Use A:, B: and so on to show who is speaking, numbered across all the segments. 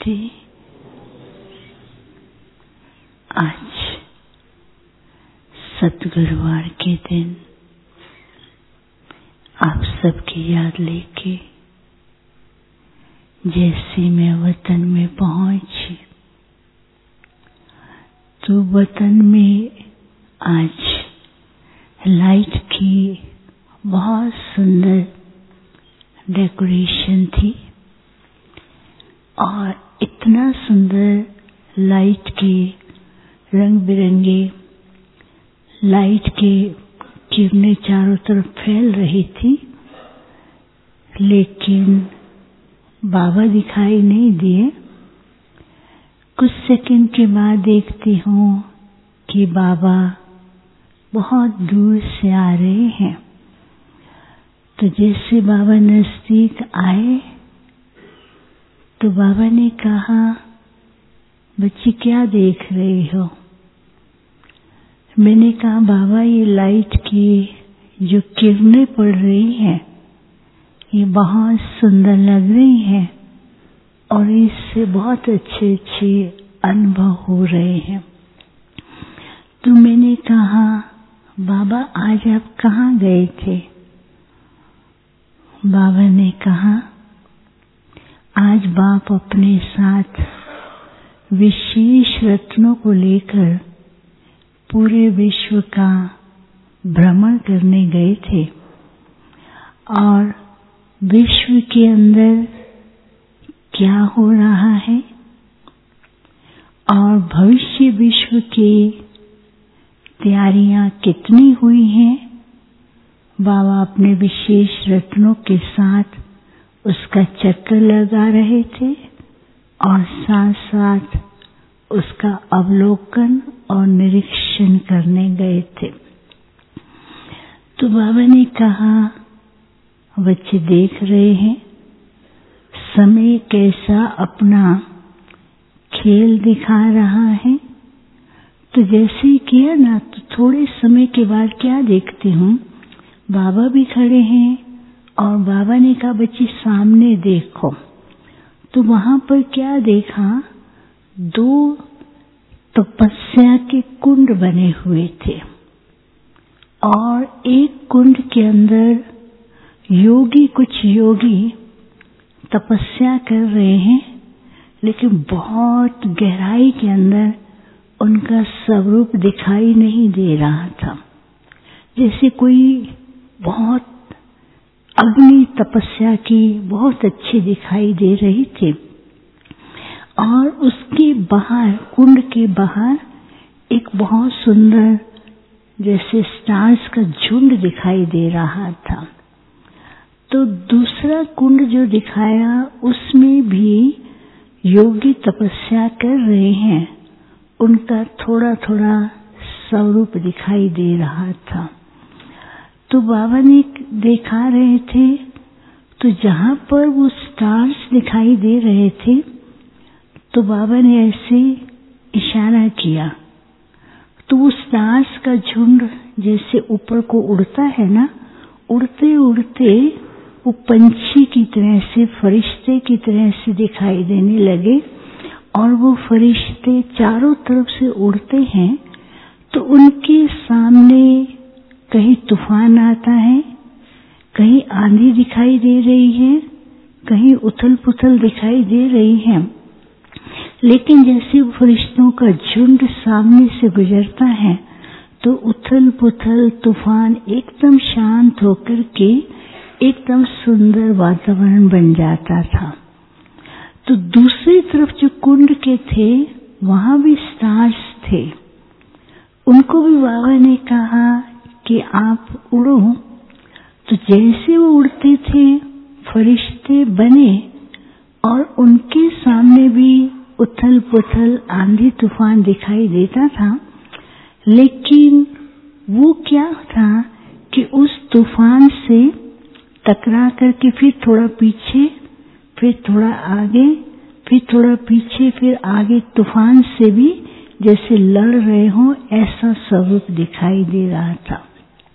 A: नमस्ते। आज सद्गुरुवार के दिन आप सबकी याद लेके जैसे मैं वतन में पहुंची तो वतन में आज लाइट की बहुत सुंदर डेकोरेशन थी और इतना सुंदर लाइट के रंग बिरंगे लाइट के किरणें चारों तरफ फैल रही थी, लेकिन बाबा दिखाई नहीं दिए। कुछ सेकंड के बाद देखती हूँ कि बाबा बहुत दूर से आ रहे हैं। तो जैसे बाबा नजदीक आए तो बाबा ने कहा, बच्ची क्या देख रही हो? मैंने कहा, बाबा ये लाइट की जो किरणें पड़ रही हैं ये बहुत सुंदर लग रही हैं और इससे बहुत अच्छे अच्छे अनुभव हो रहे हैं। तो मैंने कहा, बाबा आज आप कहाँ गए थे? बाबा ने कहा, आज बाप अपने साथ विशेष रत्नों को लेकर पूरे विश्व का भ्रमण करने गए थे और विश्व के अंदर क्या हो रहा है और भविष्य विश्व की तैयारियां कितनी हुई हैं, बाबा अपने विशेष रत्नों के साथ उसका चक्कर लगा रहे थे और साथ साथ उसका अवलोकन और निरीक्षण करने गए थे। तो बाबा ने कहा, बच्चे देख रहे हैं समय कैसा अपना खेल दिखा रहा है। तो जैसे ही किया ना, तो थोड़े समय के बाद क्या देखती हूँ, बाबा भी खड़े हैं और बाबा ने कहा, बच्ची सामने देखो। तो वहां पर क्या देखा, दो तपस्या के कुंड बने हुए थे और एक कुंड के अंदर कुछ योगी तपस्या कर रहे हैं, लेकिन बहुत गहराई के अंदर उनका स्वरूप दिखाई नहीं दे रहा था। जैसे कोई बहुत अग्नि तपस्या की बहुत अच्छी दिखाई दे रही थी और उसके बाहर, कुंड के बाहर एक बहुत सुंदर जैसे स्टार्स का झुंड दिखाई दे रहा था। तो दूसरा कुंड जो दिखाया उसमें भी योगी तपस्या कर रहे हैं, उनका थोड़ा थोड़ा स्वरूप दिखाई दे रहा था। तो बाबा ने दिखा रहे थे, तो जहां पर वो स्टार्स दिखाई दे रहे थे तो बाबा ने ऐसे इशारा किया, तो वो स्टार्स का झुंड जैसे ऊपर को उड़ता है ना, उड़ते उड़ते वो पंछी की तरह से, फरिश्ते की तरह से दिखाई देने लगे और वो फरिश्ते चारों तरफ से उड़ते हैं। तो उनके सामने कहीं तूफान आता है, कहीं आंधी दिखाई दे रही है, कहीं उथल पुथल दिखाई दे रही है, लेकिन जैसे फरिश्तों का झुंड सामने से गुजरता है तो उथल पुथल तूफान एकदम शांत होकर के एकदम सुंदर वातावरण बन जाता था। तो दूसरी तरफ जो कुंड के थे वहां भी स्टार्स थे। उनको भी बाबा ने कहा कि आप उड़ो। तो जैसे वो उड़ते थे फरिश्ते बने और उनके सामने भी उथल पुथल आंधी तूफान दिखाई देता था, लेकिन वो क्या था कि उस तूफान से टकरा करके फिर थोड़ा पीछे, फिर थोड़ा आगे, फिर थोड़ा पीछे, फिर आगे तूफान से भी जैसे लड़ रहे हो ऐसा स्वरूप दिखाई दे रहा था।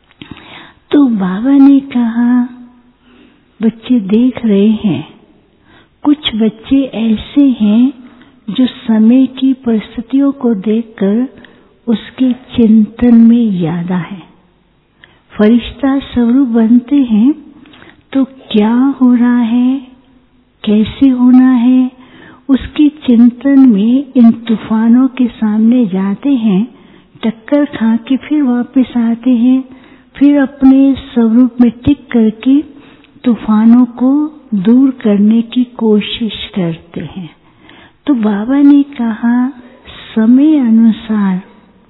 A: तो बाबा ने कहा, बच्चे देख रहे हैं कुछ बच्चे ऐसे हैं जो समय की परिस्थितियों को देखकर उसके चिंतन में ज्यादा है। फरिश्ता स्वरूप बनते हैं तो क्या हो रहा है, कैसे होना है, उसके चिंतन में इन तूफानों के सामने जाते हैं, टक्कर खा के फिर वापस आते हैं, फिर अपने स्वरूप में टिक करके तूफानों को दूर करने की कोशिश करते हैं। तो बाबा ने कहा समय अनुसार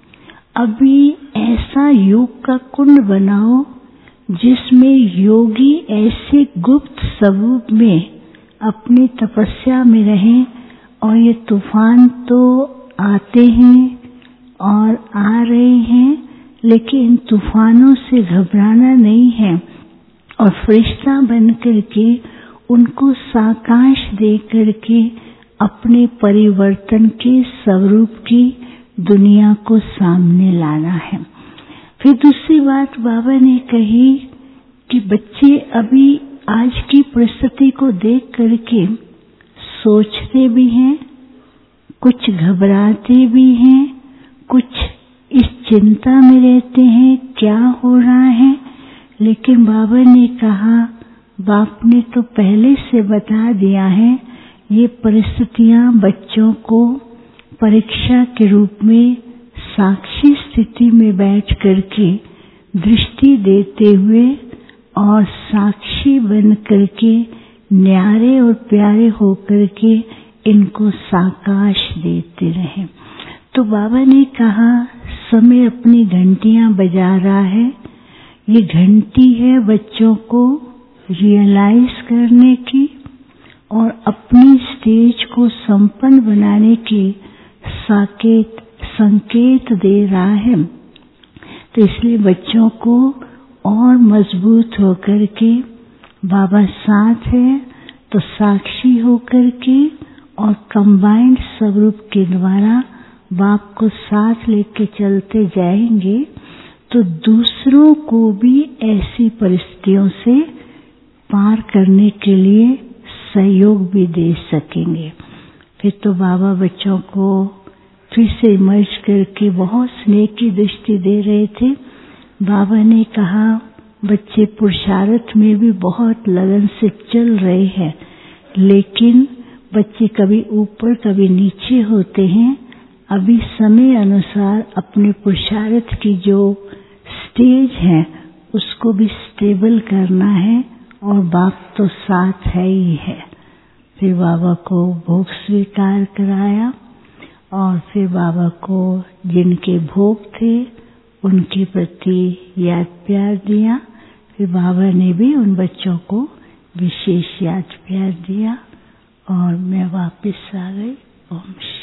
A: अभी ऐसा योग का कुंड बनाओ जिसमें योगी ऐसे गुप्त स्वरूप में अपनी तपस्या में रहें, और ये तूफान तो आते हैं और आ रहे हैं, लेकिन इन तूफानों से घबराना नहीं है और फरिश्ता बन करके उनको साकाश दे करके अपने परिवर्तन के स्वरूप की दुनिया को सामने लाना है। फिर दूसरी बात बाबा ने कही कि बच्चे अभी आज की परिस्थिति को देख करके सोचते भी हैं, कुछ घबराते भी हैं, कुछ इस चिंता में रहते हैं क्या हो रहा है। लेकिन बाबा ने कहा बाप ने तो पहले से बता दिया है, ये परिस्थितियां बच्चों को परीक्षा के रूप में साक्षी स्थिति में बैठ करके दृष्टि देते हुए और साक्षी बन करके न्यारे और प्यारे होकर के इनको साकाश देते रहे। तो बाबा ने कहा समय अपनी घंटियां बजा रहा है, ये घंटी है बच्चों को रियलाइज करने की और अपनी स्टेज को संपन्न बनाने के संकेत दे रहा है। तो इसलिए बच्चों को और मजबूत होकर के बाबा साथ है तो साक्षी होकर के और कंबाइंड स्वरूप के द्वारा बाप को साथ लेके चलते जाएंगे तो दूसरों को भी ऐसी परिस्थितियों से पार करने के लिए सहयोग भी दे सकेंगे। फिर तो बाबा बच्चों को फिर से इमर्ज करके बहुत स्नेह की दृष्टि दे रहे थे। बाबा ने कहा बच्चे पुरुषार्थ में भी बहुत लगन से चल रहे हैं, लेकिन बच्चे कभी ऊपर कभी नीचे होते हैं। अभी समय अनुसार अपने पुरुषार्थ की जो स्टेज है उसको भी स्टेबल करना है और बाप तो साथ है ही है। फिर बाबा को भोग स्वीकार कराया और फिर बाबा को जिनके भोग थे उनके प्रति याद प्यार दिया। फिर बाबा ने भी उन बच्चों को विशेष याद प्यार दिया और मैं वापस आ गई। ओम